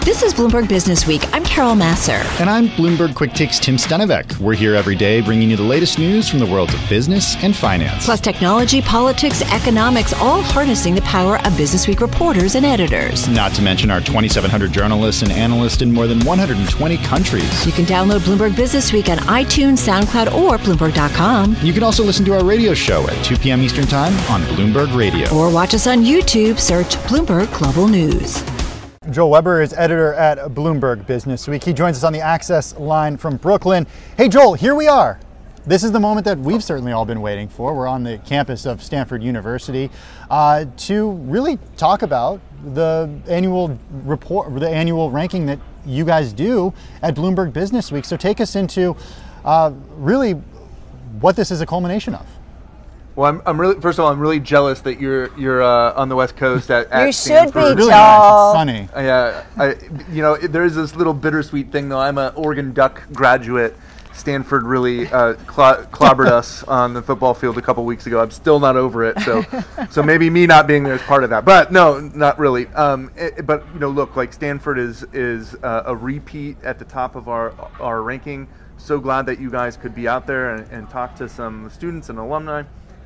This is Bloomberg Business Week. I'm Carol Massar. And I'm Bloomberg Quick Takes Tim Stenovec. We're here every day bringing you the latest news from the worlds of business and finance. Plus technology, politics, economics, all harnessing the power of Business Week reporters and editors. Not to mention our 2,700 journalists and analysts in more than 120 countries. You can download Bloomberg Business Week on iTunes, SoundCloud, or Bloomberg.com. You can also listen to our radio show at 2 p.m. Eastern Time on Bloomberg Radio. Or watch us on YouTube. Search Bloomberg Global News. Joel Weber is editor at Bloomberg Business Week. He joins us on the Access line from Brooklyn. Hey, Joel, here we are. This is the moment that we've certainly all been waiting for. We're on the campus of Stanford University to really talk about the annual report, the annual ranking that you guys do at Bloomberg Business Week. So take us into really what this is a culmination of. Well, I'm really, first of all, I'm really jealous that you're on the West Coast at you Stanford. should be, really Joel. nice. It's sunny. Yeah, there is this little bittersweet thing though. I'm an Oregon Duck graduate. Stanford really clobbered us on the football field a couple weeks ago. I'm still not over it. So maybe me not being there is part of that. But no, not really. But look, like Stanford is a repeat at the top of our ranking. So glad that you guys could be out there and talk to some students and alumni.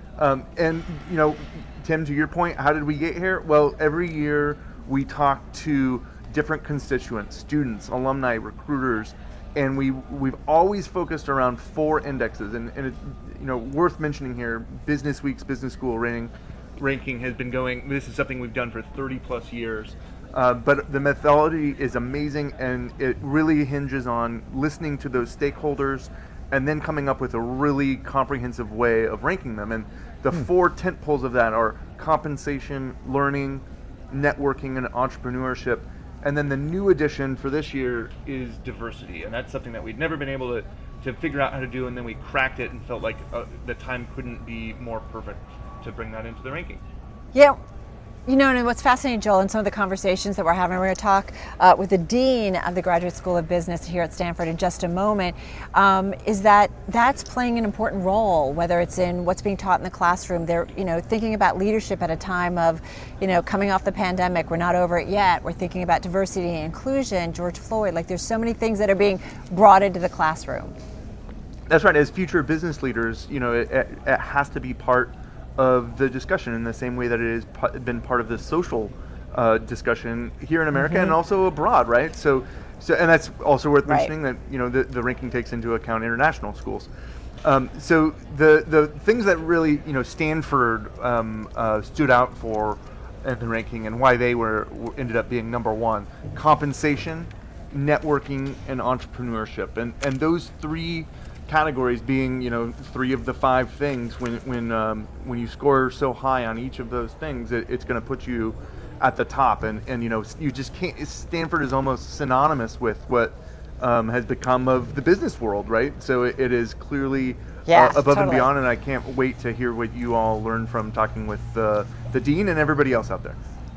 And Tim, to your point, how did we get here? Well, every year we talk to different constituents, students, alumni, recruiters, and we've always focused around 4 indexes. And worth mentioning here, Business Week's Business School ranking has been going. This is something we've done for 30 plus years. But the methodology is amazing, and it really hinges on listening to those stakeholders and then coming up with a really comprehensive way of ranking them. And the 4 tent poles of that are compensation, learning, networking, and entrepreneurship. And then the new addition for this year is diversity. And that's something that we'd never been able to figure out how to do, and then we cracked it and felt like the time couldn't be more perfect to bring that into the ranking. Yeah. And what's fascinating, Joel, in some of the conversations that we're having, we're going to talk with the Dean of the Graduate School of Business here at Stanford in just a moment, is that's playing an important role, whether it's in what's being taught in the classroom. They're, thinking about leadership at a time of, coming off the pandemic. We're not over it yet. We're thinking about diversity and inclusion, George Floyd. Like, there's so many things that are being brought into the classroom. That's right. As future business leaders, it has to be part of the discussion in the same way that it has been part of the social discussion here in America and also abroad, right? So, and that's also worth mentioning that the ranking takes into account international schools. So the things that really Stanford stood out for in the ranking and why they ended up being number 1: compensation, networking, and entrepreneurship, and those 3 categories being 3 of the 5 things. When you score so high on each of those things, it's going to put you at the top, and you just can't. Stanford is almost synonymous with what has become of the business world, right? So it is clearly above and beyond, and I can't wait to hear what you all learn from talking with the dean and everybody else out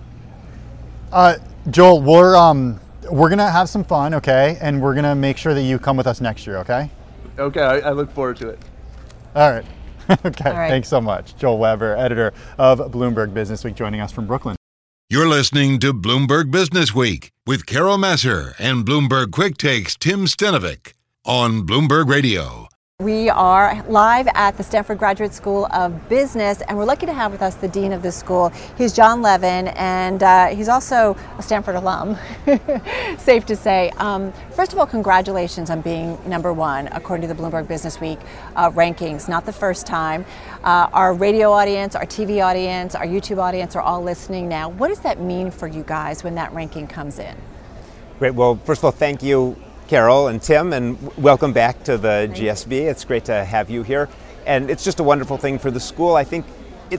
there. Joel, we're gonna have some fun, okay? And we're gonna make sure that you come with us next year, okay? Okay, I look forward to it. All right. Okay, all right. Thanks so much. Joel Weber, editor of Bloomberg Business Week, joining us from Brooklyn. You're listening to Bloomberg Business Week with Carol Massar and Bloomberg Quick Takes Tim Stenovec on Bloomberg Radio. We are live at the Stanford Graduate School of Business, and we're lucky to have with us the dean of the school. He's John Levin, and he's also a Stanford alum, safe to say. First of all, congratulations on being number 1 according to the Bloomberg Business Week rankings. Not the first time. Our radio audience, our TV audience, our YouTube audience are all listening now. What does that mean for you guys when that ranking comes in? Great. Well, first of all, thank you, Carol and Tim, and welcome back to the GSB. It's great to have you here, and it's just a wonderful thing for the school. I think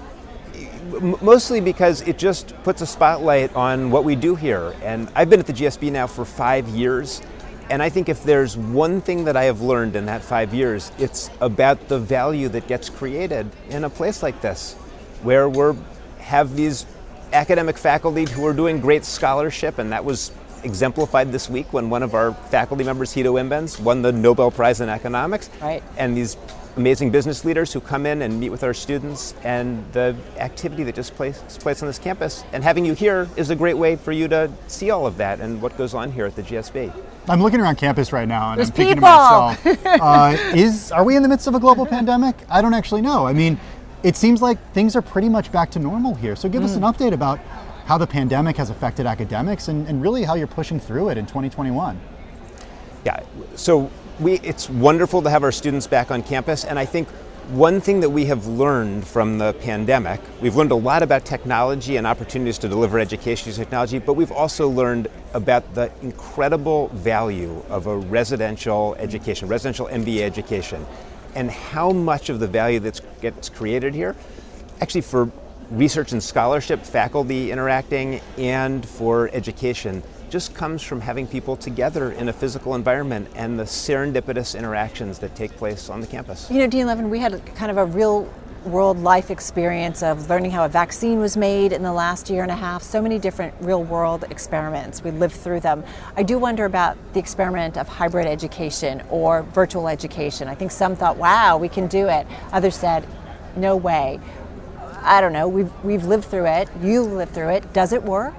mostly because it just puts a spotlight on what we do here. And I've been at the GSB now for 5 years, and I think if there's one thing that I have learned in that 5 years, it's about the value that gets created in a place like this, where we have these academic faculty who are doing great scholarship, and that was exemplified this week when one of our faculty members, Hito Imbens, won the Nobel Prize in Economics. Right. And these amazing business leaders who come in and meet with our students, and the activity that just takes place on this campus. And having you here is a great way for you to see all of that and what goes on here at the GSB. I'm looking around campus right now, and There's I'm thinking people. to myself, are we in the midst of a global pandemic? I don't actually know. I mean, it seems like things are pretty much back to normal here. So give us an update about how the pandemic has affected academics and really how you're pushing through it in 2021. Yeah, so it's wonderful to have our students back on campus, and I think one thing that we have learned from the pandemic, we've learned a lot about technology and opportunities to deliver education using technology, but we've also learned about the incredible value of a residential education, residential MBA education, and how much of the value that gets created here, actually for research and scholarship, faculty interacting, and for education, just comes from having people together in a physical environment and the serendipitous interactions that take place on the campus. You know, Dean Levin, we had kind of a real world life experience of learning how a vaccine was made in the last year and a half. So many different real world experiments. We lived through them. I do wonder about the experiment of hybrid education or virtual education. I think some thought, wow, we can do it. Others said, no way. I don't know, we've lived through it. You lived through it. Does it work?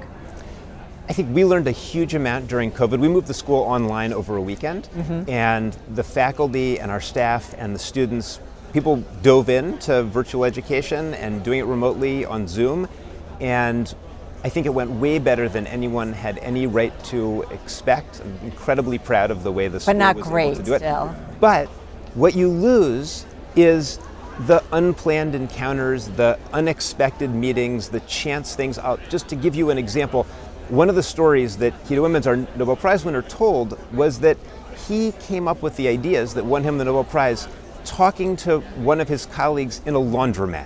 I think we learned a huge amount during COVID. We moved the school online over a weekend, and the faculty and our staff and the students, people dove into virtual education and doing it remotely on Zoom, and I think it went way better than anyone had any right to expect. I'm incredibly proud of the way the school was able to do it. Still. But what you lose is the unplanned encounters, the unexpected meetings, the chance things out. Just to give you an example, one of the stories that Guido Immens, our Nobel Prize winner, told was that he came up with the ideas that won him the Nobel Prize talking to one of his colleagues in a laundromat.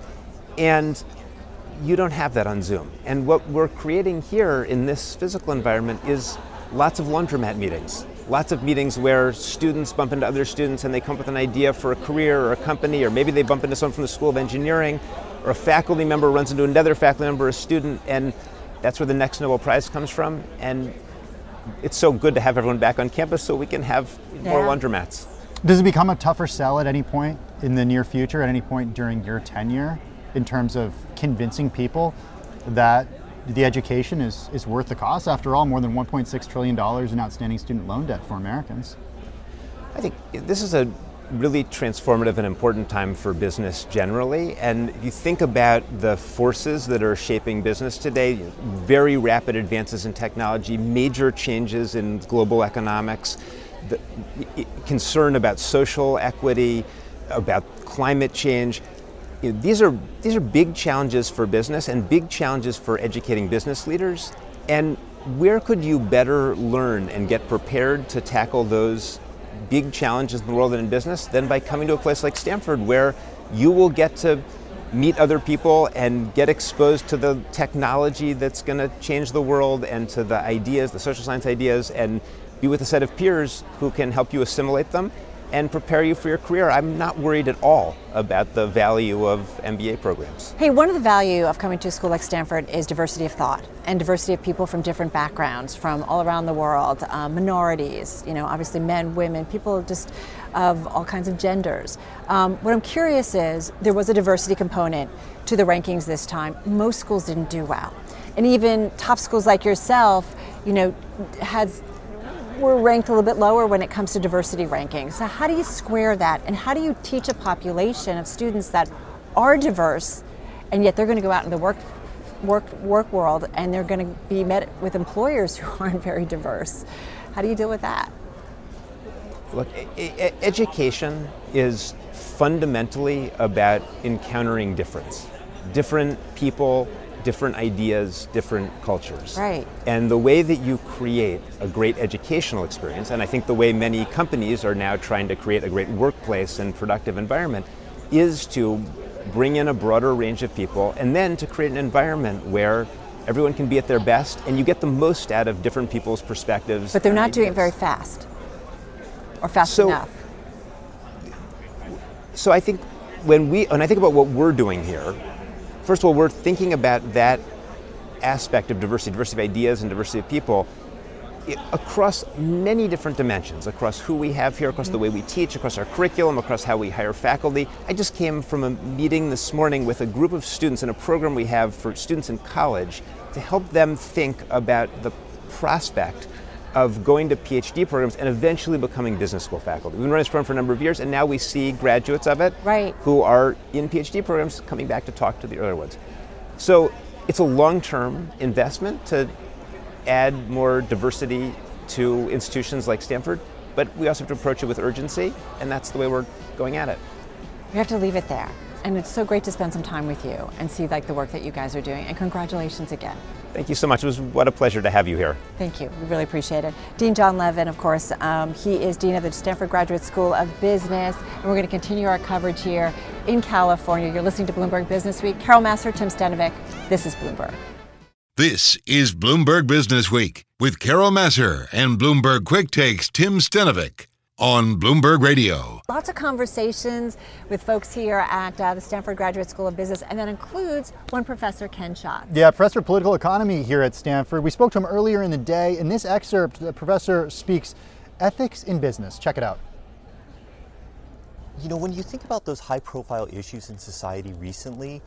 And you don't have that on Zoom. And what we're creating here in this physical environment is lots of laundromat meetings. Lots of meetings where students bump into other students and they come up with an idea for a career or a company, or maybe they bump into someone from the School of Engineering, or a faculty member runs into another faculty member, a student, and that's where the next Nobel Prize comes from. And it's so good to have everyone back on campus so we can have more laundromats. Does it become a tougher sell at any point in the near future, at any point during your tenure, in terms of convincing people that the education is worth the cost? After all, more than $1.6 trillion in outstanding student loan debt for Americans. I think this is a really transformative and important time for business generally. And if you think about the forces that are shaping business today, very rapid advances in technology, major changes in global economics, the concern about social equity, about climate change. These are big challenges for business and big challenges for educating business leaders. And where could you better learn and get prepared to tackle those big challenges in the world and in business than by coming to a place like Stanford, where you will get to meet other people and get exposed to the technology that's going to change the world and to the ideas, the social science ideas, and be with a set of peers who can help you assimilate them and prepare you for your career. I'm not worried at all about the value of MBA programs. Hey, one of the value of coming to a school like Stanford is diversity of thought and diversity of people from different backgrounds, from all around the world, minorities, obviously men, women, people just of all kinds of genders. What I'm curious is, there was a diversity component to the rankings this time. Most schools didn't do well. And even top schools like yourself, we're ranked a little bit lower when it comes to diversity rankings. So how do you square that? And how do you teach a population of students that are diverse, and yet they're going to go out in the work world and they're going to be met with employers who aren't very diverse? How do you deal with that? Look, education is fundamentally about encountering difference. Different people, different ideas, different cultures. Right. And the way that you create a great educational experience, and I think the way many companies are now trying to create a great workplace and productive environment, is to bring in a broader range of people and then to create an environment where everyone can be at their best and you get the most out of different people's perspectives. But they're not doing it very fast, or fast enough. So I think when I think about what we're doing here, first of all, we're thinking about that aspect of diversity of ideas and diversity of people across many different dimensions, across who we have here, across the way we teach, across our curriculum, across how we hire faculty. I just came from a meeting this morning with a group of students in a program we have for students in college to help them think about the prospect of going to PhD programs and eventually becoming business school faculty. We've been running this program for a number of years, and now we see graduates of it who are in PhD programs coming back to talk to the earlier ones. So it's a long-term investment to add more diversity to institutions like Stanford, but we also have to approach it with urgency, and that's the way we're going at it. We have to leave it there. And it's so great to spend some time with you and see the work that you guys are doing. And congratulations again. Thank you so much. What a pleasure to have you here. Thank you. We really appreciate it. Dean John Levin, of course, he is Dean of the Stanford Graduate School of Business. And we're going to continue our coverage here in California. You're listening to Bloomberg Business Week. Carol Massar, Tim Stenovic. This is Bloomberg. This is Bloomberg Business Week with Carol Massar and Bloomberg Quick Takes Tim Stenovic on Bloomberg Radio. Lots of conversations with folks here at the Stanford Graduate School of Business, and that includes one Professor Ken Schatz. Yeah, Professor of Political Economy here at Stanford. We spoke to him earlier in the day. In this excerpt, the professor speaks ethics in business. Check it out. You know, when you think about those high-profile issues in society recently,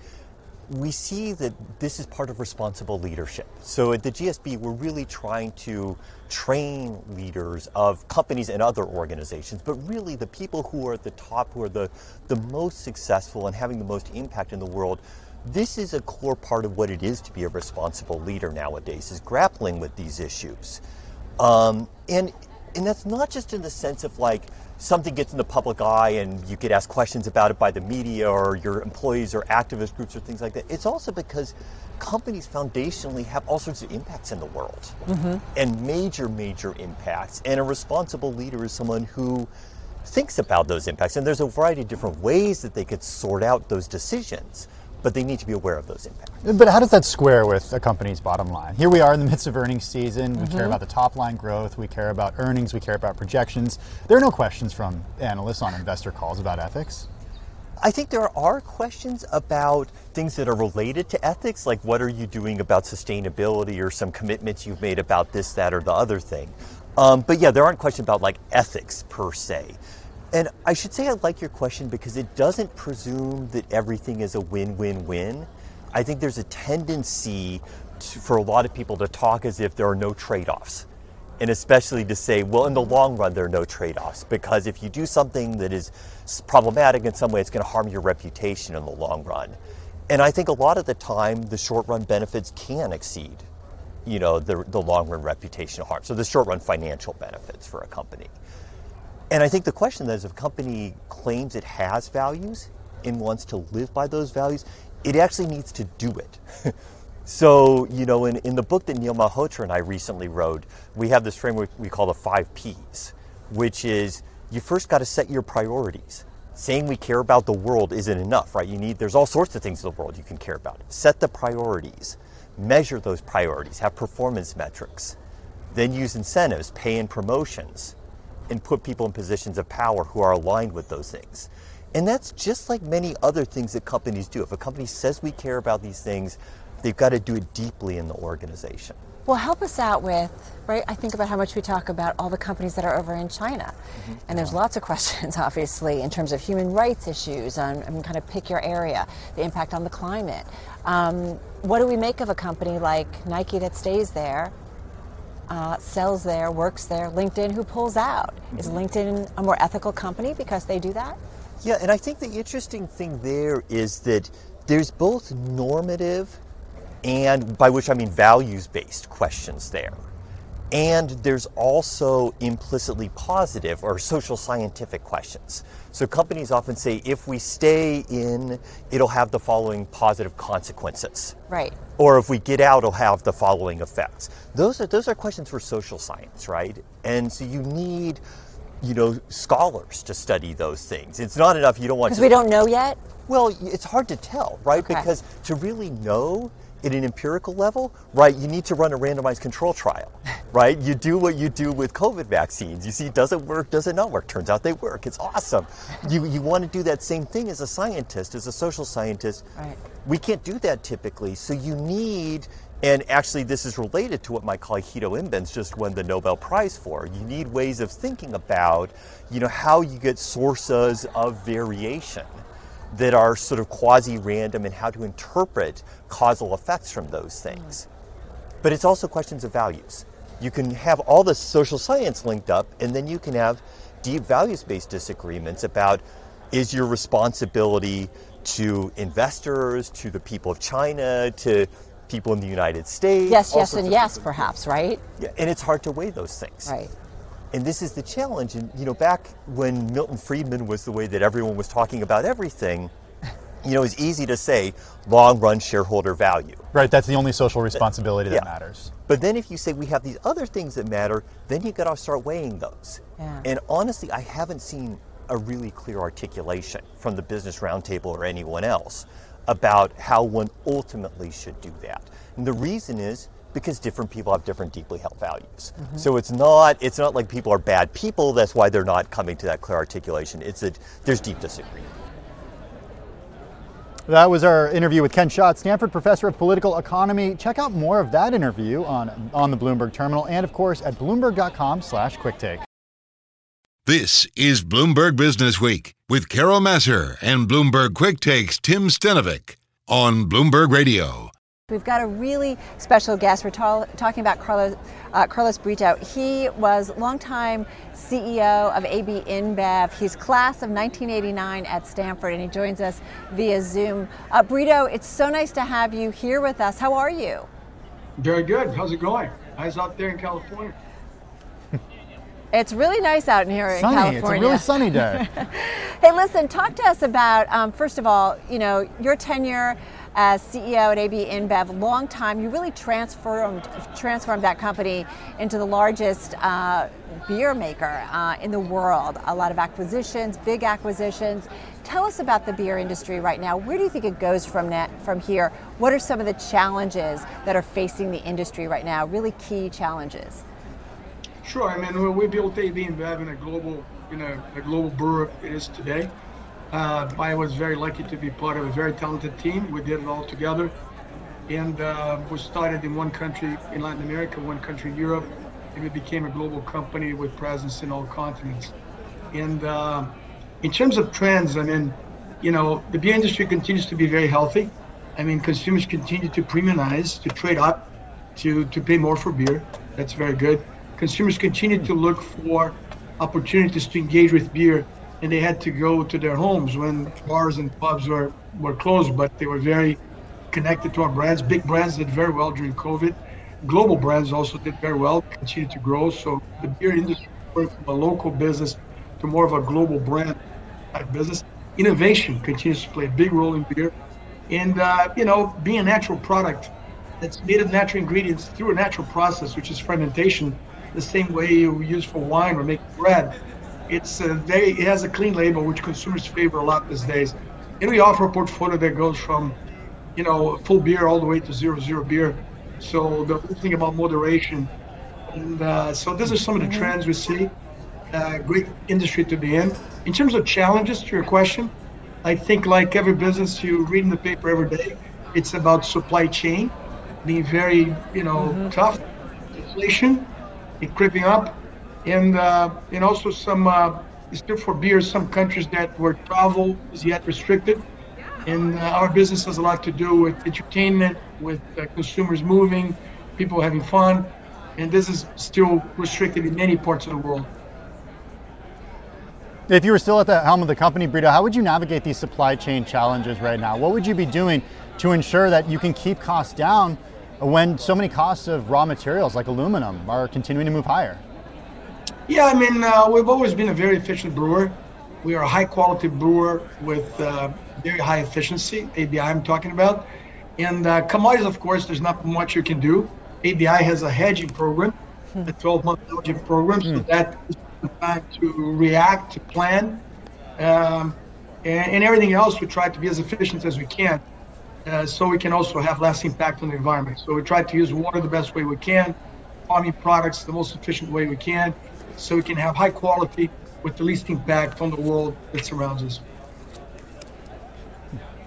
we see that this is part of responsible leadership. So at the GSB, we're really trying to train leaders of companies and other organizations, but really the people who are at the top, who are the most successful and having the most impact in the world. This is a core part of what it is to be a responsible leader nowadays, is grappling with these issues. And that's not just in the sense of like something gets in the public eye and you get asked questions about it by the media or your employees or activist groups or things like that. It's also because companies foundationally have all sorts of impacts in the world, and major impacts. And a responsible leader is someone who thinks about those impacts. And there's a variety of different ways that they could sort out those decisions, but they need to be aware of those impacts. But how does that square with a company's bottom line? Here we are in the midst of earnings season. We care about the top line growth. We care about earnings. We care about projections. There are no questions from analysts on investor calls about ethics. I think there are questions about things that are related to ethics, like what are you doing about sustainability or some commitments you've made about this, that, or the other thing. But yeah, there aren't questions about like ethics per se. And I should say I like your question because it doesn't presume that everything is a win-win-win. I think there's a tendency for a lot of people to talk as if there are no trade-offs. And especially to say, well, in the long run, there are no trade-offs. Because if you do something that is problematic in some way, it's going to harm your reputation in the long run. And I think a lot of the time, the short-run benefits can exceed, you know, the long-run reputational harm. So the short-run financial benefits for a company. And I think the question is, if a company claims it has values and wants to live by those values, it actually needs to do it. So, you know, in the book that Neil Malhotra and I recently wrote, we have this framework we call the 5 Ps, which is you first got to set your priorities. Saying we care about the world isn't enough, right? There's all sorts of things in the world you can care about. Set the priorities, measure those priorities, have performance metrics, then use incentives, pay and promotions, and put people in positions of power who are aligned with those things. And that's just like many other things that companies do. If a company says we care about these things, they've got to do it deeply in the organization. Well, help us out with, right, I think about how much we talk about all the companies that are over in China. And there's lots of questions, obviously, in terms of human rights issues, and kind of pick your area, the impact on the climate. What do we make of a company like Nike that stays there, sells there, works there, LinkedIn who pulls out? Is LinkedIn a more ethical company because they do that? Yeah, and I think the interesting thing there is that there's both normative and, by which I mean values-based questions there. And there's also implicitly positive or social scientific questions. So companies often say, if we stay in, it'll have the following positive consequences. Right. Or if we get out, it'll have the following effects. Those are questions for social science, right? And so you need, you know, scholars to study those things. It's not enough, you don't want to... Because we don't know yet? Well, it's hard to tell, right? Okay. Because to really know at an empirical level, right, you need to run a randomized control trial, right? You do what you do with COVID vaccines. You see, does it work, does it not work? Turns out they work. It's awesome. You want to do that same thing as a scientist, as a social scientist. Right. We can't do that typically, so you need And actually, this is related to what my colleague Hito Imbens just won the Nobel Prize for. You need ways of thinking about, how you get sources of variation that are sort of quasi-random and how to interpret causal effects from those things. But it's also questions of values. You can have all the social science linked up, and then you can have deep values-based disagreements about, is your responsibility to investors, to the people of China, to people in the United States? Yes, yes, and yes, perhaps, right? Yeah, and it's hard to weigh those things. Right. And this is the challenge. And, back when Milton Friedman was the way that everyone was talking about everything, it's easy to say long-run shareholder value. Right, that's the only social responsibility that matters. But then if you say we have these other things that matter, then you got to start weighing those. Yeah. And honestly, I haven't seen a really clear articulation from the Business Roundtable or anyone else about how one ultimately should do that. And the reason is because different people have different deeply held values. Mm-hmm. So it's not like people are bad people, that's why they're not coming to that clear articulation. It's that there's deep disagreement. That was our interview with Ken Schott, Stanford Professor of Political Economy. Check out more of that interview on the Bloomberg Terminal and, of course, at Bloomberg.com/QuickTake. This is Bloomberg Business Week with Carol Massar and Bloomberg Quick Takes Tim Stenovic on Bloomberg Radio. We've got a really special guest. We're talking about Carlos Brito. He was longtime CEO of AB InBev. He's class of 1989 at Stanford, and he joins us via Zoom. Brito, it's so nice to have you here with us. How are you? Very good. How's it going? How's out there in California? It's really nice out in here in California. It's a really sunny day. Hey, listen, talk to us about, first of all, your tenure as CEO at AB InBev, long time. You really transformed that company into the largest beer maker in the world. A lot of acquisitions, big acquisitions. Tell us about the beer industry right now. Where do you think it goes from here? What are some of the challenges that are facing the industry right now? Really key challenges. Sure. I mean, we built AB InBev in a global brewer it is today. I was very lucky to be part of a very talented team. We did it all together, and we started in one country in Latin America, one country in Europe, and we became a global company with presence in all continents. And in terms of trends, I mean, the beer industry continues to be very healthy. I mean, consumers continue to premiumize, to trade up, to pay more for beer. That's very good. Consumers continue to look for opportunities to engage with beer, and they had to go to their homes when bars and pubs were closed, but they were very connected to our brands. Big brands did very well during COVID. Global brands also did very well, continue to grow. So the beer industry went from a local business to more of a global brand type business. Innovation continues to play a big role in beer. And, being a natural product that's made of natural ingredients through a natural process, which is fermentation, the same way you use for wine or make bread. It has a clean label, which consumers favor a lot these days. And we offer a portfolio that goes from, full beer all the way to 0.0 beer. So the whole thing about moderation. And so these are some of the trends we see. Great industry to be in. In terms of challenges, to your question, I think like every business you read in the paper every day, it's about supply chain being very, tough. Inflation, it creeping up. And also some, still for beer, some countries where travel is yet restricted. And our business has a lot to do with entertainment, with consumers moving, people having fun. And this is still restricted in many parts of the world. If you were still at the helm of the company, Brito, how would you navigate these supply chain challenges right now? What would you be doing to ensure that you can keep costs down when so many costs of raw materials like aluminum are continuing to move higher? Yeah, I mean, we've always been a very efficient brewer. We are a high quality brewer with very high efficiency, ABI I'm talking about. And commodities, of course, there's not much you can do. ABI has a hedging program, a 12-month hedging program, so that is the time to react, to plan. And everything else, we try to be as efficient as we can, so we can also have less impact on the environment. So we try to use water the best way we can, farming products the most efficient way we can, so we can have high quality with the least impact on the world that surrounds us.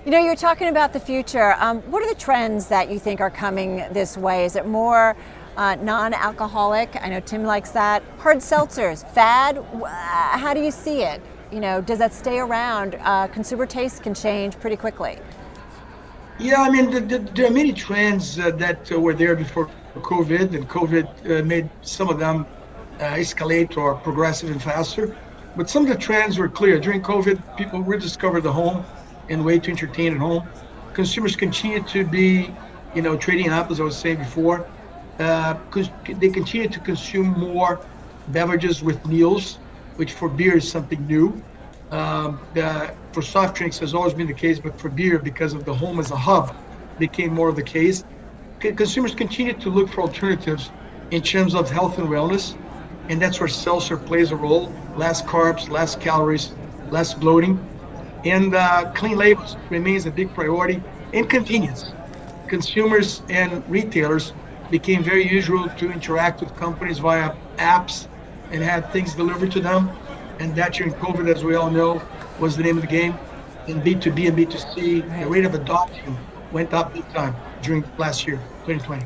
You know, you're talking about the future. What are the trends that you think are coming this way? Is it more non-alcoholic? I know Tim likes that. Hard seltzers, fad? How do you see it? You know, does that stay around? Consumer tastes can change pretty quickly. Yeah, I mean, there are many trends that were there before COVID, and COVID made some of them escalate or progress even faster. But some of the trends were clear. During COVID, people rediscovered the home and way to entertain at home. Consumers continue to be, you know, trading up, as I was saying before. They continue to consume more beverages with meals, which for beer is something new. For soft drinks has always been the case, but for beer, because of the home as a hub, became more of the case. Consumers continue to look for alternatives in terms of health and wellness, and that's where seltzer plays a role. Less carbs, less calories, less bloating. And clean labels remains a big priority, and convenience. Consumers and retailers became very usual to interact with companies via apps and had things delivered to them. And that during COVID, as we all know, was the name of the game. In B2B and B2C, the rate of adoption went up big time during last year, 2020.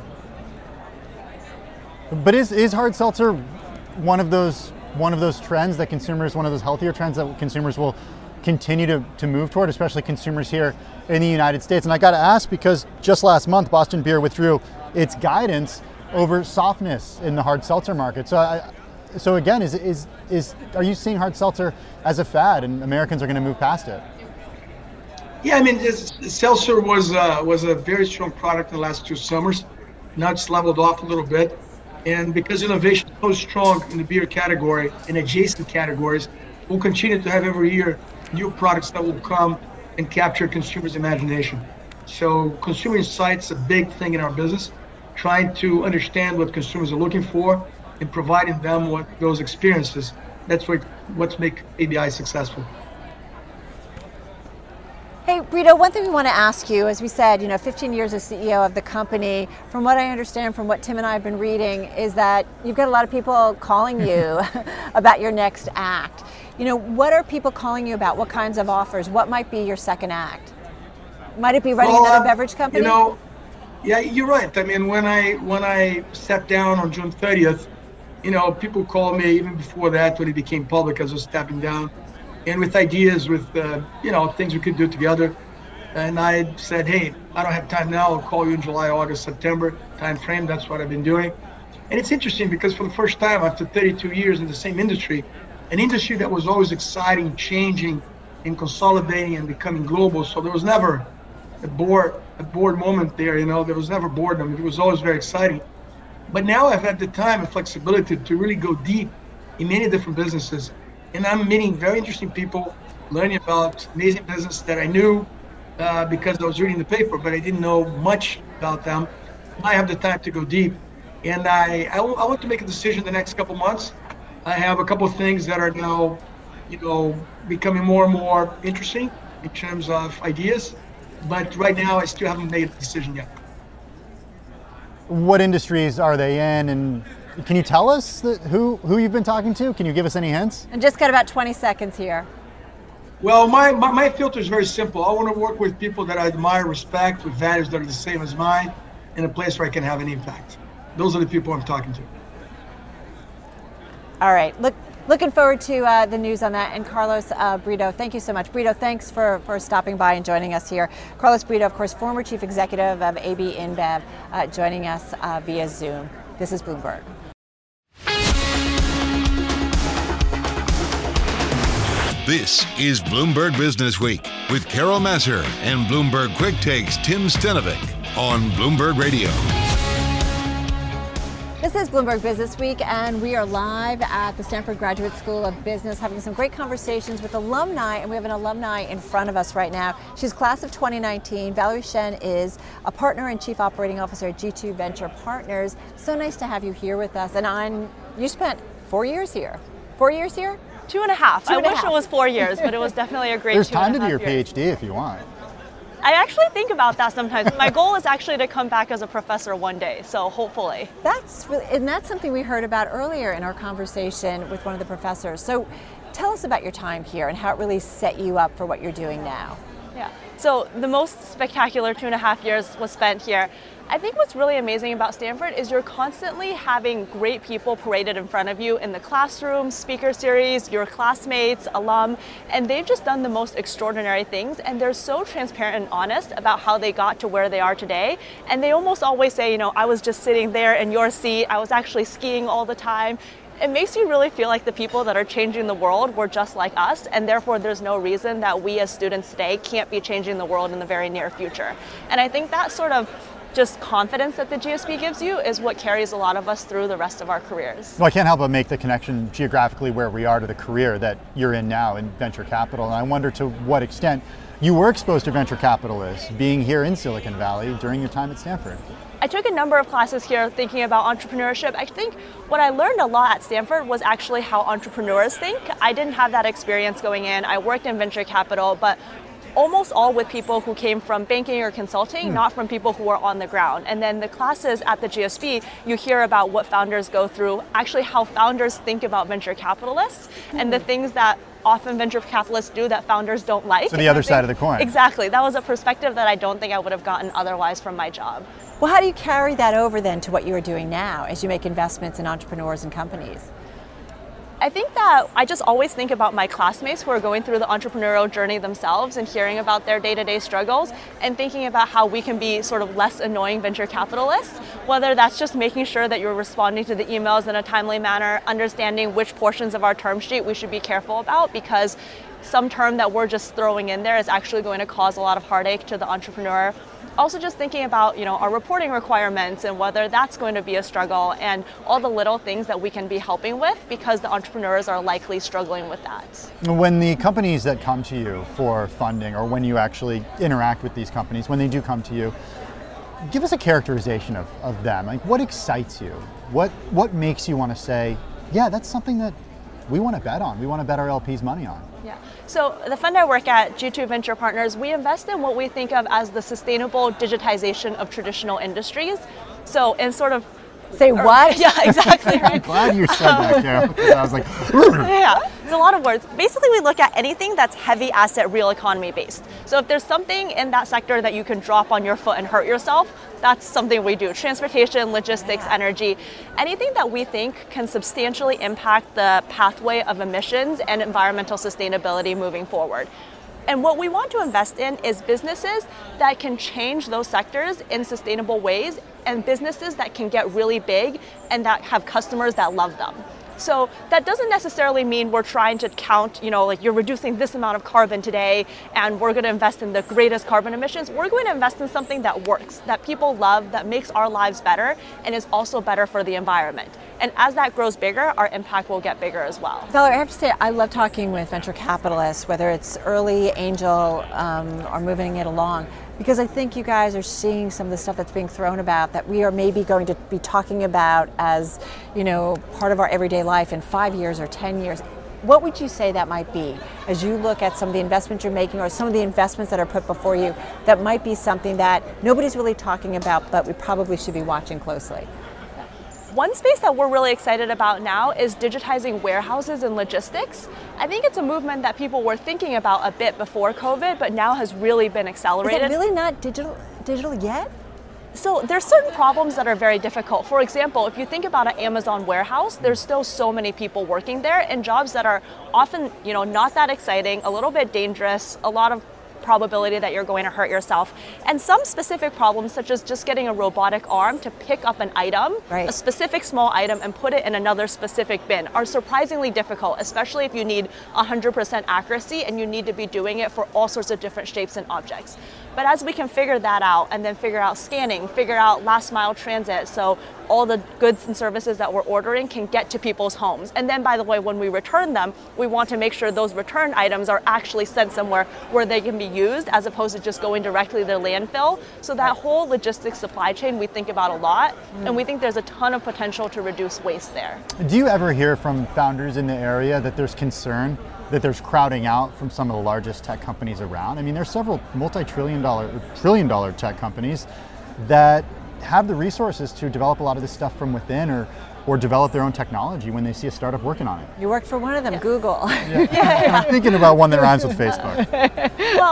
But is hard seltzer one of those trends that consumers, one of those healthier trends that consumers will continue to move toward, especially consumers here in the United States? And I got to ask, because just last month, Boston Beer withdrew its guidance over softness in the hard seltzer market. So again, are you seeing hard seltzer as a fad, and Americans are going to move past it? Yeah, I mean, seltzer was a very strong product in the last 2 summers. Now it's leveled off a little bit, and because innovation is so strong in the beer category and adjacent categories, we'll continue to have every year new products that will come and capture consumers' imagination. So consumer insights is a big thing in our business, trying to understand what consumers are looking for and providing them with those experiences. That's what's make ABI successful. Hey, Brito, one thing we want to ask you, as we said, 15 years as CEO of the company, from what I understand, from what Tim and I have been reading, is that you've got a lot of people calling you about your next act. What are people calling you about? What kinds of offers? What might be your second act? Might it be running another beverage company? Yeah, you're right. I mean, when I sat down on June 30th, people called me even before that, when it became public, as I was stepping down, and with ideas, with things we could do together. And I said, hey, I don't have time now. I'll call you in July, August, September time frame. That's what I've been doing. And it's interesting because for the first time after 32 years in the same industry, an industry that was always exciting, changing, and consolidating and becoming global. So there was never a bored moment there. There was never boredom. It was always very exciting. But now I've had the time and flexibility to really go deep in many different businesses. And I'm meeting very interesting people, learning about amazing business that I knew because I was reading the paper, but I didn't know much about them. I have the time to go deep. And I want to make a decision the next couple months. I have a couple of things that are now, becoming more and more interesting in terms of ideas. But right now, I still haven't made a decision yet. What industries are they in, and can you tell us who you've been talking to? Can you give us any hints? And just got about 20 seconds here. Well, my filter is very simple. I want to work with people that I admire, respect, with values that are the same as mine, in a place where I can have an impact. Those are the people I'm talking to. All right. Looking forward to the news on that. And Carlos Brito, thank you so much. Brito, thanks for stopping by and joining us here. Carlos Brito, of course, former chief executive of AB InBev, joining us via Zoom. This is Bloomberg. This is Bloomberg Business Week with Carol Massar and Bloomberg Quick Takes Tim Stenovic on Bloomberg Radio. This is Bloomberg Business Week, and we are live at the Stanford Graduate School of Business, having some great conversations with alumni, and we have an alumni in front of us right now. She's class of 2019. Valerie Shen is a partner and chief operating officer at G2 Venture Partners. So nice to have you here with us. And you spent 4 years here. 4 years here? 2.5. I wish it was 4 years, but it was definitely a great 2.5 years. There's time to do your PhD if you want. I actually think about that sometimes. My goal is actually to come back as a professor one day, so hopefully. That's something we heard about earlier in our conversation with one of the professors. So tell us about your time here and how it really set you up for what you're doing now. Yeah. So the most spectacular 2.5 years was spent here. I think what's really amazing about Stanford is you're constantly having great people paraded in front of you in the classroom, speaker series, your classmates, alum, and they've just done the most extraordinary things, and they're so transparent and honest about how they got to where they are today. And they almost always say, you know, I was just sitting there in your seat, I was actually skiing all the time. It makes you really feel like the people that are changing the world were just like us, and therefore there's no reason that we as students today can't be changing the world in the very near future. And I think that sort of just confidence that the GSB gives you is what carries a lot of us through the rest of our careers. Well, I can't help but make the connection geographically where we are to the career that you're in now in venture capital, and I wonder to what extent you were exposed to venture capitalists being here in Silicon Valley during your time at Stanford. I took a number of classes here thinking about entrepreneurship. I think what I learned a lot at Stanford was actually how entrepreneurs think. I didn't have that experience going in. I worked in venture capital, but almost all with people who came from banking or consulting, not from people who are on the ground. And then the classes at the GSB, you hear about what founders go through, actually how founders think about venture capitalists, and the things that often venture capitalists do that founders don't like. So the other side of the coin. Exactly. That was a perspective that I don't think I would have gotten otherwise from my job. Well, how do you carry that over then to what you are doing now as you make investments in entrepreneurs and companies? I think that I just always think about my classmates who are going through the entrepreneurial journey themselves and hearing about their day-to-day struggles and thinking about how we can be sort of less annoying venture capitalists, whether that's just making sure that you're responding to the emails in a timely manner, understanding which portions of our term sheet we should be careful about, because some term that we're just throwing in there is actually going to cause a lot of heartache to the entrepreneur. Also just thinking about, you know, our reporting requirements and whether that's going to be a struggle, and all the little things that we can be helping with because the entrepreneurs are likely struggling with that. When the companies that come to you for funding, or when you actually interact with these companies, when they do come to you, give us a characterization of them. Like, what excites you? What makes you want to say, yeah, that's something that we want to bet on. We want to bet our LPs money on. Yeah. So the fund I work at, G2 Venture Partners, we invest in what we think of as the sustainable digitization of traditional industries. So in sort of Say what? Yeah, exactly. Right. I'm glad you said that, Carol, because I was like, yeah, it's a lot of words. Basically, we look at anything that's heavy asset, real economy based. So if there's something in that sector that you can drop on your foot and hurt yourself, that's something we do. Transportation, logistics, energy, anything that we think can substantially impact the pathway of emissions and environmental sustainability moving forward. And what we want to invest in is businesses that can change those sectors in sustainable ways, and businesses that can get really big and that have customers that love them. So that doesn't necessarily mean we're trying to count, you know, like you're reducing this amount of carbon today and we're going to invest in the greatest carbon emissions. We're going to invest in something that works, that people love, that makes our lives better and is also better for the environment. And as that grows bigger, our impact will get bigger as well. Valerie, I have to say, I love talking with venture capitalists, whether it's early, angel, or moving it along, because I think you guys are seeing some of the stuff that's being thrown about that we are maybe going to be talking about as, you know, part of our everyday life in 5 years or 10 years. What would you say that might be as you look at some of the investments you're making or some of the investments that are put before you that might be something that nobody's really talking about, but we probably should be watching closely? One space that we're really excited about now is digitizing warehouses and logistics. I think it's a movement that people were thinking about a bit before COVID, but now has really been accelerated. Is it really not digital yet? So there's certain problems that are very difficult. For example, if you think about an Amazon warehouse, there's still so many people working there in jobs that are often, you know, not that exciting, a little bit dangerous, a lot of probability that you're going to hurt yourself. And some specific problems, such as just getting a robotic arm to pick up an item, a specific small item, and put it in another specific bin, are surprisingly difficult, especially if you need 100% accuracy and you need to be doing it for all sorts of different shapes and objects. But as we can figure that out and then figure out scanning, figure out last mile transit, so all the goods and services that we're ordering can get to people's homes. And then, by the way, when we return them, we want to make sure those return items are actually sent somewhere where they can be used as opposed to just going directly to the landfill. So that whole logistics supply chain we think about a lot, and we think there's a ton of potential to reduce waste there. Do you ever hear from founders in the area that there's concern that there's crowding out from some of the largest tech companies around? I mean, there's several trillion-dollar tech companies that have the resources to develop a lot of this stuff from within, or develop their own technology when they see a startup working on it. You worked for one of them, Google. I'm thinking about one that rhymes with Facebook. Well,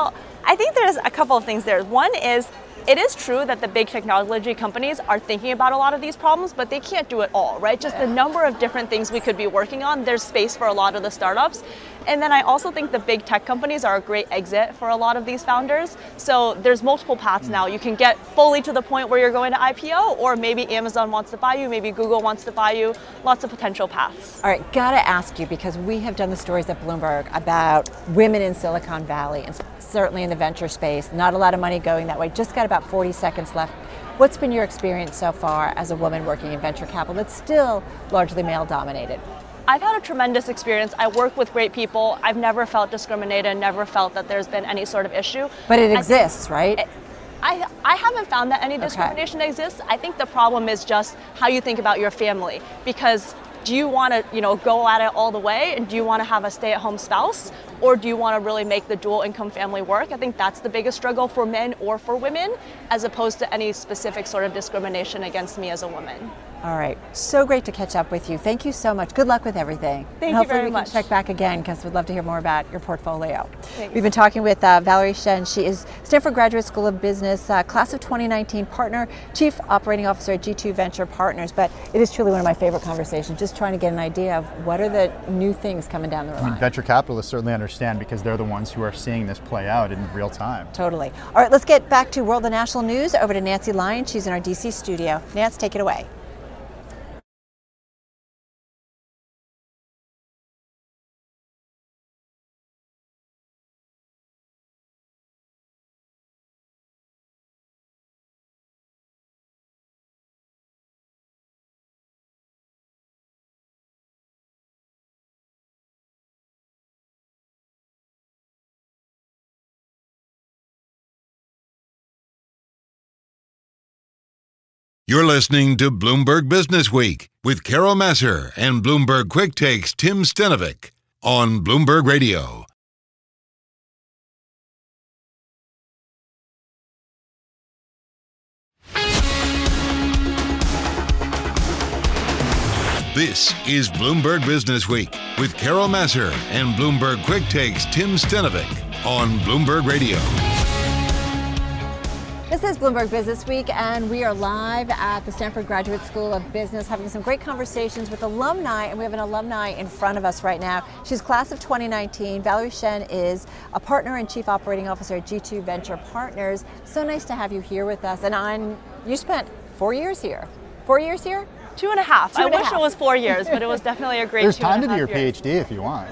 I think there's a couple of things there. One is, it is true that the big technology companies are thinking about a lot of these problems, but they can't do it all, right? Just the number of different things we could be working on, there's space for a lot of the startups. And then I also think the big tech companies are a great exit for a lot of these founders. So there's multiple paths now. You can get fully to the point where you're going to IPO, or maybe Amazon wants to buy you, maybe Google wants to buy you. Lots of potential paths. All right, gotta ask you, because we have done the stories at Bloomberg about women in Silicon Valley, and certainly in the venture space. Not a lot of money going that way. Just got about 40 seconds left. What's been your experience so far as a woman working in venture capital that's still largely male dominated? I've had a tremendous experience. I work with great people. I've never felt discriminated, never felt that there's been any sort of issue. But it exists, right? I haven't found that any discrimination exists. I think the problem is just how you think about your family. Because do you want to, go at it all the way, and do you want to have a stay-at-home spouse, or do you want to really make the dual income family work? I think that's the biggest struggle for men or for women, as opposed to any specific sort of discrimination against me as a woman. All right, so great to catch up with you. Thank you so much. Good luck with everything. Thank you very much. Hopefully we can check back again, because we'd love to hear more about your portfolio. Thanks. We've been talking with Valerie Shen. She is Stanford Graduate School of Business, class of 2019 partner, chief operating officer at G2 Venture Partners. But it is truly one of my favorite conversations, just trying to get an idea of what are the new things coming down the line. Venture capitalists certainly understand, because they're the ones who are seeing this play out in real time. Totally. All right, let's get back to World and National News. Over to Nancy Lyon. She's in our DC studio. Nance, take it away. You're listening to Bloomberg Business Week with Carol Massar and Bloomberg Quick Takes Tim Stenovic on Bloomberg Radio. This is Bloomberg Business Week with Carol Massar and Bloomberg Quick Takes Tim Stenovic on Bloomberg Radio. This is Bloomberg Business Week, and we are live at the Stanford Graduate School of Business, having some great conversations with alumni, and we have an alumni in front of us right now. She's class of 2019. Valerie Shen is a partner and chief operating officer at G2 Venture Partners. So nice to have you here with us. And you spent 4 years here. 4 years here? 2.5. I wish it was 4 years, but it was definitely a great 2.5 years. There's time to do your PhD if you want.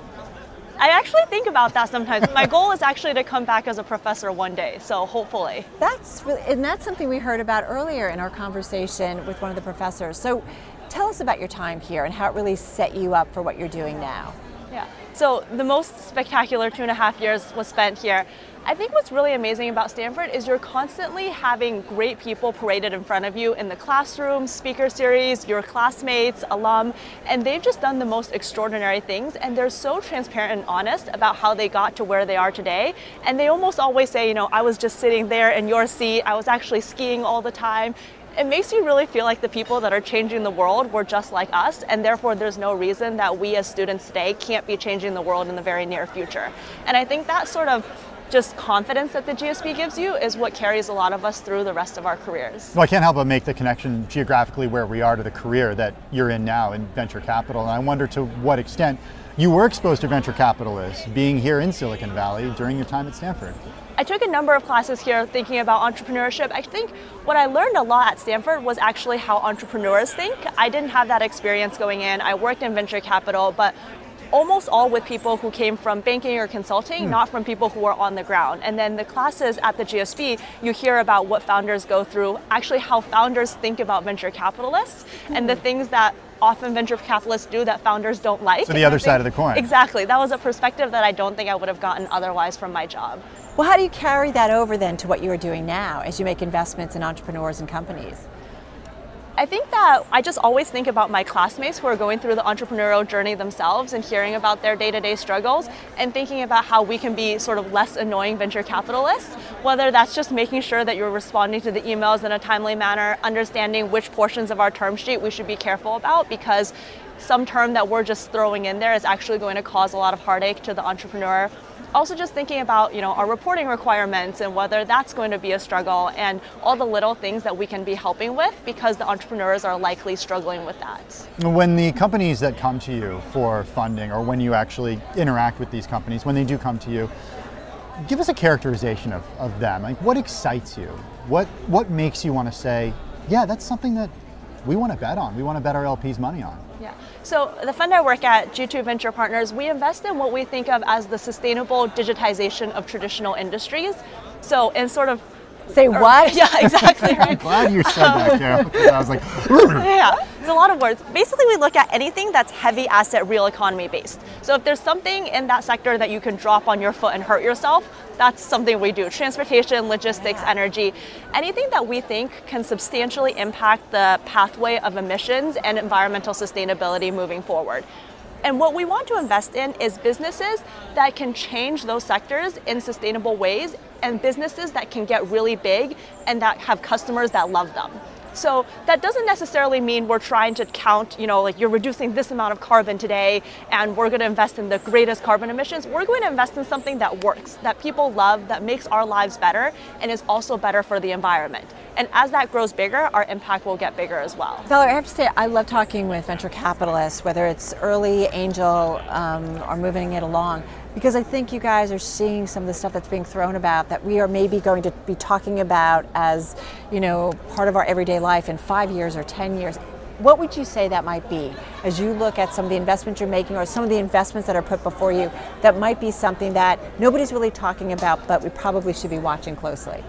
I actually think about that sometimes. My goal is actually to come back as a professor one day, so hopefully. That's something we heard about earlier in our conversation with one of the professors. So tell us about your time here and how it really set you up for what you're doing now. Yeah, so the most spectacular 2.5 years was spent here. I think what's really amazing about Stanford is you're constantly having great people paraded in front of you in the classroom, speaker series, your classmates, alum, and they've just done the most extraordinary things, and they're so transparent and honest about how they got to where they are today. And they almost always say, I was just sitting there in your seat, I was actually skiing all the time. It makes you really feel like the people that are changing the world were just like us, and therefore there's no reason that we as students today can't be changing the world in the very near future. And I think that sort of just confidence that the GSB gives you is what carries a lot of us through the rest of our careers. Well, I can't help but make the connection geographically where we are to the career that you're in now in venture capital, and I wonder to what extent you were exposed to venture capitalists being here in Silicon Valley during your time at Stanford. I took a number of classes here thinking about entrepreneurship. I think what I learned a lot at Stanford was actually how entrepreneurs think. I didn't have that experience going in. I worked in venture capital, but almost all with people who came from banking or consulting, not from people who are on the ground. And then the classes at the GSB, you hear about what founders go through, actually how founders think about venture capitalists, and the things that often venture capitalists do that founders don't like. So the other side of the coin. Exactly. That was a perspective that I don't think I would have gotten otherwise from my job. Well, how do you carry that over then to what you are doing now as you make investments in entrepreneurs and companies? I think that I just always think about my classmates who are going through the entrepreneurial journey themselves and hearing about their day-to-day struggles and thinking about how we can be sort of less annoying venture capitalists, whether that's just making sure that you're responding to the emails in a timely manner, understanding which portions of our term sheet we should be careful about, because some term that we're just throwing in there is actually going to cause a lot of heartache to the entrepreneur. also just thinking about, our reporting requirements and whether that's going to be a struggle, and all the little things that we can be helping with because the entrepreneurs are likely struggling with that. When the companies that come to you for funding, or when you actually interact with these companies, when they do come to you, give us a characterization of them. Like, what excites you? What makes you want to say, yeah, that's something that we want to bet on. We want to bet our LPs money on. Yeah. So the fund I work at, G2 Venture Partners, we invest in what we think of as the sustainable digitization of traditional industries. So in sort of Say what? Yeah, exactly. Right. I'm glad you said that, Carol, because I was like, yeah, it's a lot of words. Basically, we look at anything that's heavy asset, real economy based. So if there's something in that sector that you can drop on your foot and hurt yourself, that's something we do. Transportation, logistics, energy, anything that we think can substantially impact the pathway of emissions and environmental sustainability moving forward. And what we want to invest in is businesses that can change those sectors in sustainable ways, and businesses that can get really big and that have customers that love them. So that doesn't necessarily mean we're trying to count, like you're reducing this amount of carbon today and we're going to invest in the greatest carbon emissions. We're going to invest in something that works, that people love, that makes our lives better, and is also better for the environment. And as that grows bigger, our impact will get bigger as well. Valerie, I have to say, I love talking with venture capitalists, whether it's early, angel, or moving it along, because I think you guys are seeing some of the stuff that's being thrown about that we are maybe going to be talking about as, part of our everyday life in 5 years or 10 years. What would you say that might be as you look at some of the investments you're making, or some of the investments that are put before you, that might be something that nobody's really talking about, but we probably should be watching closely?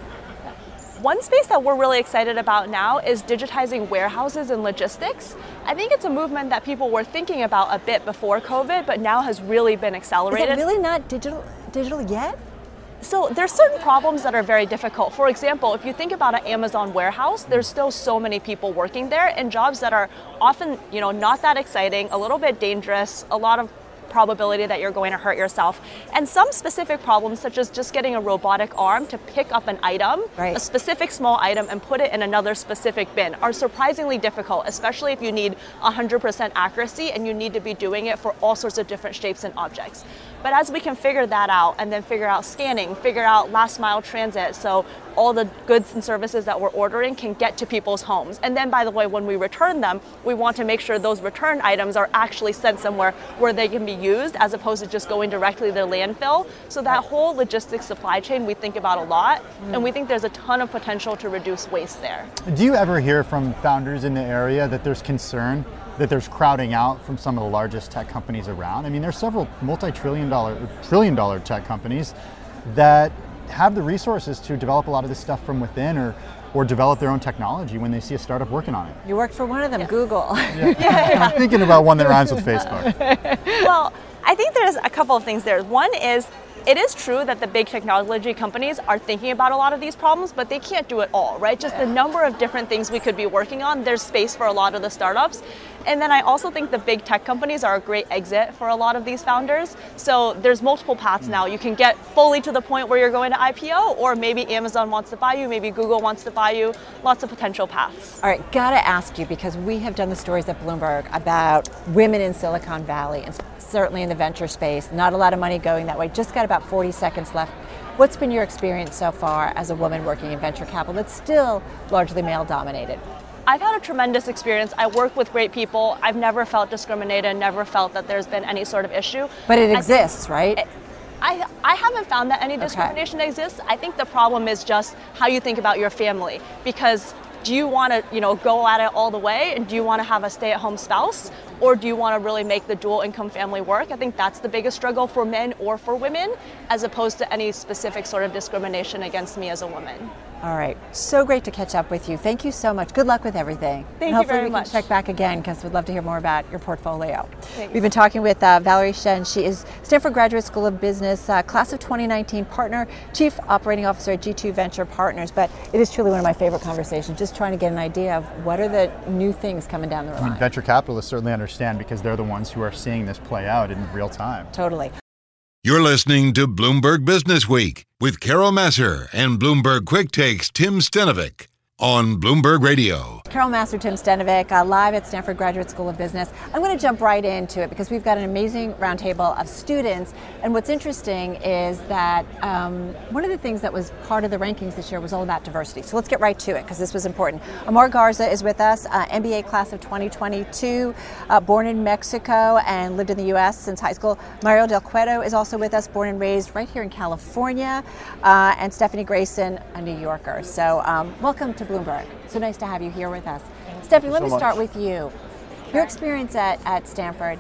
One space that we're really excited about now is digitizing warehouses and logistics. I think it's a movement that people were thinking about a bit before COVID, but now has really been accelerated. Is it really not digital yet? So there's certain problems that are very difficult. For example, if you think about an Amazon warehouse, there's still so many people working there in jobs that are often, not that exciting, a little bit dangerous, a lot of probability that you're going to hurt yourself. And some specific problems, such as just getting a robotic arm to pick up an item, a specific small item, and put it in another specific bin, are surprisingly difficult, especially if you need 100% accuracy and you need to be doing it for all sorts of different shapes and objects. But as we can figure that out, and then figure out scanning, figure out last mile transit, so all the goods and services that we're ordering can get to people's homes. And then, by the way, when we return them, we want to make sure those return items are actually sent somewhere where they can be used, as opposed to just going directly to the landfill. So that whole logistics supply chain we think about a lot, and we think there's a ton of potential to reduce waste there. Do you ever hear from founders in the area that there's concern that there's crowding out from some of the largest tech companies around? I mean, there's several trillion-dollar tech companies that have the resources to develop a lot of this stuff from within, or develop their own technology when they see a startup working on it. You work for one of them, Google. Yeah. I'm thinking about one that rhymes with Facebook. Well, I think there's a couple of things there. One is, it is true that the big technology companies are thinking about a lot of these problems, but they can't do it all, right? Just the number of different things we could be working on, there's space for a lot of the startups. And then I also think the big tech companies are a great exit for a lot of these founders. So there's multiple paths now. You can get fully to the point where you're going to IPO, or maybe Amazon wants to buy you, maybe Google wants to buy you. Lots of potential paths. All right, gotta ask you, because we have done the stories at Bloomberg about women in Silicon Valley, and certainly in the venture space, not a lot of money going that way. Just got about 40 seconds left. What's been your experience so far as a woman working in venture capital that's still largely male dominated? I've had a tremendous experience. I work with great people. I've never felt discriminated, never felt that there's been any sort of issue. But it exists, right? I haven't found that any discrimination exists. I think the problem is just how you think about your family, because do you want to, go at it all the way, and do you want to have a stay-at-home spouse, or do you want to really make the dual income family work? I think that's the biggest struggle for men or for women, as opposed to any specific sort of discrimination against me as a woman. All right, so great to catch up with you. Thank you so much. Good luck with everything. Thank you very much. Hopefully we can check back again, because we'd love to hear more about your portfolio. Thanks. We've been talking with Valerie Shen. She is Stanford Graduate School of Business, class of 2019 partner, chief operating officer at G2 Venture Partners. But it is truly one of my favorite conversations, just trying to get an idea of what are the new things coming down the line. I mean, venture capitalists certainly understand, because they're the ones who are seeing this play out in real time. Totally. You're listening to Bloomberg Business Week with Carol Messer and Bloomberg Quick Takes Tim Stenovic on Bloomberg Radio. Carol Massar, Tim Stenovic, live at Stanford Graduate School of Business. I'm going to jump right into it because we've got an amazing roundtable of students. And what's interesting is that one of the things that was part of the rankings this year was all about diversity. So let's get right to it because this was important. Amar Garza is with us, MBA class of 2022, born in Mexico and lived in the U.S. since high school. Mario Del Cueto is also with us, born and raised right here in California. And Stephanie Grayson, a New Yorker. So welcome to Bloomberg. So nice to have you here with us. Stephanie, let me start with you. Your experience at Stanford,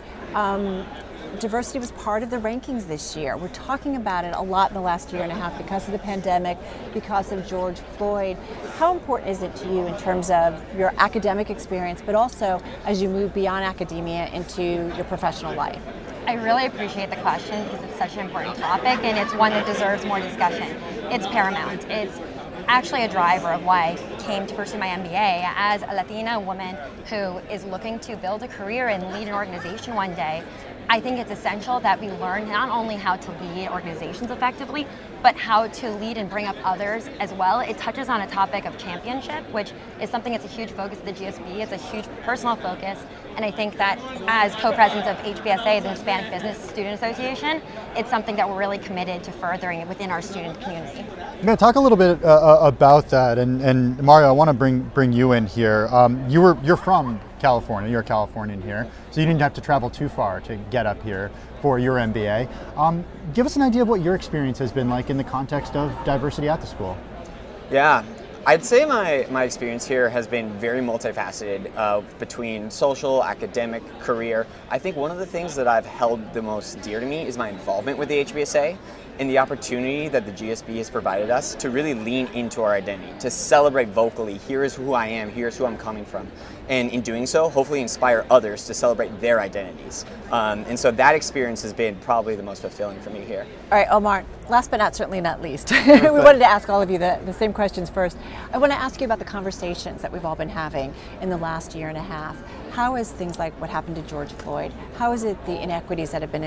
diversity was part of the rankings this year. We're talking about it a lot in the last year and a half because of the pandemic, because of George Floyd. How important is it to you in terms of your academic experience, but also as you move beyond academia into your professional life? I really appreciate the question because it's such an important topic and it's one that deserves more discussion. It's paramount. It's actually a driver of why I came to pursue my MBA as a Latina woman who is looking to build a career and lead an organization one day. I think it's essential that we learn not only how to lead organizations effectively, but how to lead and bring up others as well. It touches on a topic of championship, which is something that's a huge focus of the GSB. It's a huge personal focus. And I think that as co-presidents of HBSA, the Hispanic Business Student Association, it's something that we're really committed to furthering within our student community. I'm going to talk a little bit about that. And Mario, I want to bring you in here. You're from California. You're a Californian here, so you didn't have to travel too far to get up here for your MBA. Give us an idea of what your experience has been like in the context of diversity at the school. Yeah, I'd say my experience here has been very multifaceted between social, academic, career. I think one of the things that I've held the most dear to me is my involvement with the HBSA and the opportunity that the GSB has provided us to really lean into our identity, to celebrate vocally, here is who I am, here's who I'm coming from. And in doing so, hopefully inspire others to celebrate their identities. And so that experience has been probably the most fulfilling for me here. All right, Omar, last but certainly not least, we wanted to ask all of you the same questions first. I want to ask you about the conversations that we've all been having in the last year and a half. How is things like what happened to George Floyd, how is it the inequities that have been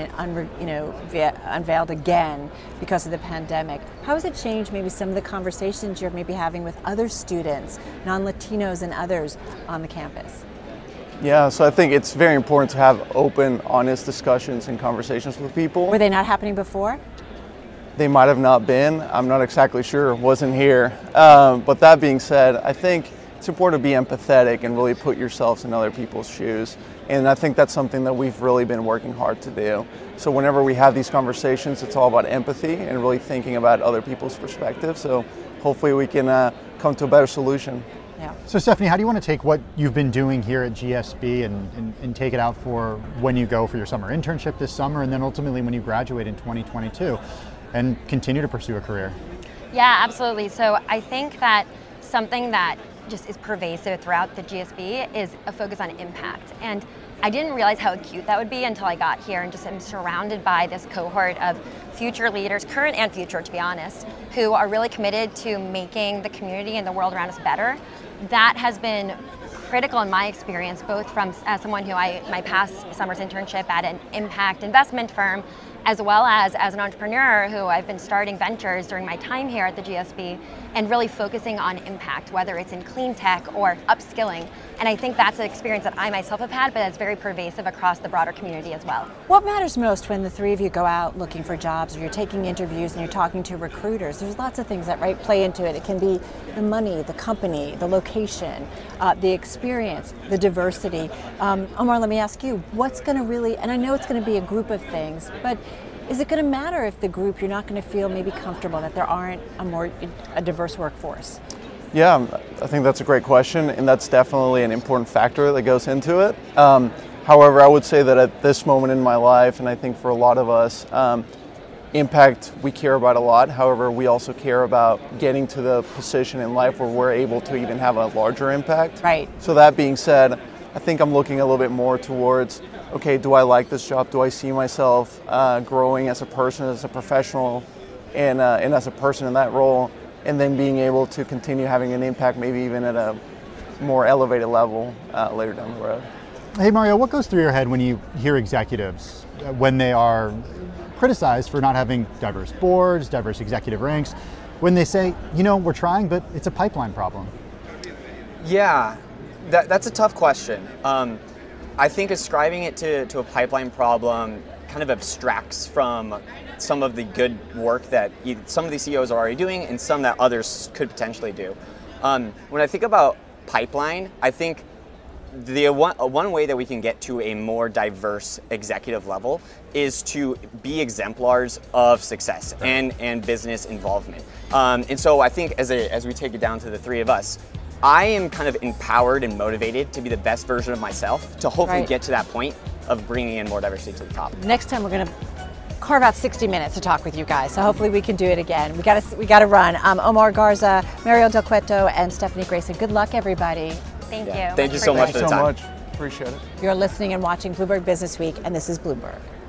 unveiled again because of the pandemic, how has it changed maybe some of the conversations you're maybe having with other students, non-Latinos and others on the campus? Yeah, so I think it's very important to have open, honest discussions and conversations with people. Were they not happening before? They might have not been. I'm not exactly sure. Wasn't here. But that being said, I think it's important to be empathetic and really put yourselves in other people's shoes. And I think that's something that we've really been working hard to do. So whenever we have these conversations, it's all about empathy and really thinking about other people's perspectives. So hopefully we can come to a better solution. Yeah. So Stephanie, how do you want to take what you've been doing here at GSB and take it out for when you go for your summer internship this summer and then ultimately when you graduate in 2022 and continue to pursue a career? Yeah, absolutely. So I think that something that just is pervasive throughout the GSB is a focus on impact. And I didn't realize how acute that would be until I got here and just am surrounded by this cohort of future leaders, current and future to be honest, who are really committed to making the community and the world around us better. That has been critical in my experience, both from as someone who my past summer's internship at an impact investment firm, as well as an entrepreneur who I've been starting ventures during my time here at the GSB and really focusing on impact, whether it's in clean tech or upskilling. And I think that's an experience that I myself have had, but it's very pervasive across the broader community as well. What matters most when the three of you go out looking for jobs or you're taking interviews and you're talking to recruiters? There's lots of things that play into it. It can be the money, the company, the location, the experience, the diversity. Omar, let me ask you, what's going to really, and I know it's going to be a group of things, but is it going to matter if the group, you're not going to feel maybe comfortable that there aren't a diverse workforce? Yeah, I think that's a great question, and that's definitely an important factor that goes into it. However, I would say that at this moment in my life, and I think for a lot of us, impact we care about a lot. However, we also care about getting to the position in life where we're able to even have a larger impact. Right. So that being said, I think I'm looking a little bit more towards, okay, do I like this job? Do I see myself growing as a person, as a professional, and as a person in that role, and then being able to continue having an impact, maybe even at a more elevated level later down the road. Hey Mario, what goes through your head when you hear executives, when they are criticized for not having diverse boards, diverse executive ranks, when they say, you know, we're trying, but it's a pipeline problem? Yeah, that's a tough question. I think ascribing it to a pipeline problem kind of abstracts from some of the good work that some of the CEOs are already doing and some that others could potentially do. When I think about pipeline, I think the one way that we can get to a more diverse executive level is to be exemplars of success and business involvement. And so I think as we take it down to the three of us, I am kind of empowered and motivated to be the best version of myself to hopefully get to that point of bringing in more diversity to the top. Next time we're going to carve out 60 minutes to talk with you guys, so hopefully we can do it again. We got to run. Omar Garza, Mario Del Cueto, and Stephanie Grayson. Good luck, everybody. Thank you. Thank you so much for the time. Appreciate it. You're listening and watching Bloomberg Business Week, and this is Bloomberg.